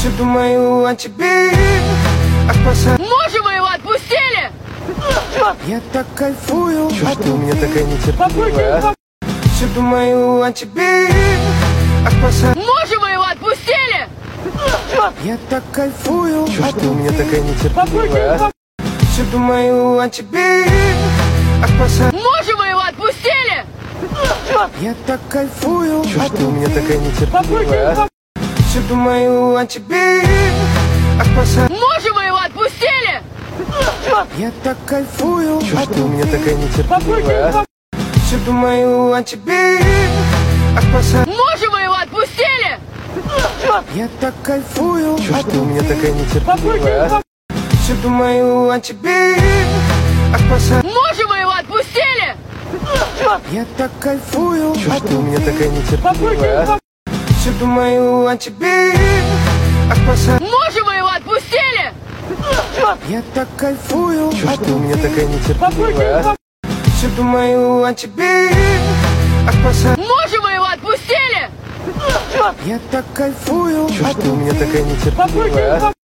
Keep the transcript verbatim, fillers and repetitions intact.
Все думаю о тебе, опасаюсь. Мужа моего отпустили! Я так кайфую. Чё ж ты у меня такая нетерпеливая, а? Все думаю о тебе, опасаюсь. Мужа моего отпустили! Я так кайфую. Чё ж ты у меня такая нетерпеливая, а? Все думаю о тебе, опасаюсь. Мужа моего отпустили! Я так кайфую. Чё ж ты у меня такая нетерпеливая, а? Все думаю о тебе, опасаюсь. Мужа моего отпустили! Я так кайфую. Чё ж ты у меня такая нетерпеливая, а? Все думаю о тебе, опасаюсь. Мужа моего отпустили! Я так кайфую. Чё ж ты у меня такая нетерпеливая, а? Все думаю о тебе, опасаюсь. Мужа моего отпустили! Я так кайфую. Чё ж ты у меня такая нетерпеливая, а? Все думаю о тебе, опасаюсь. Мужа моего отпустили! Я так кайфую. Чё ж ты у меня такая нетерпеливая, а? Все думаю о тебе, опасаюсь. Мужа моего отпустили! Я так кайфую. Чё ж ты у меня такая нетерпеливая, а?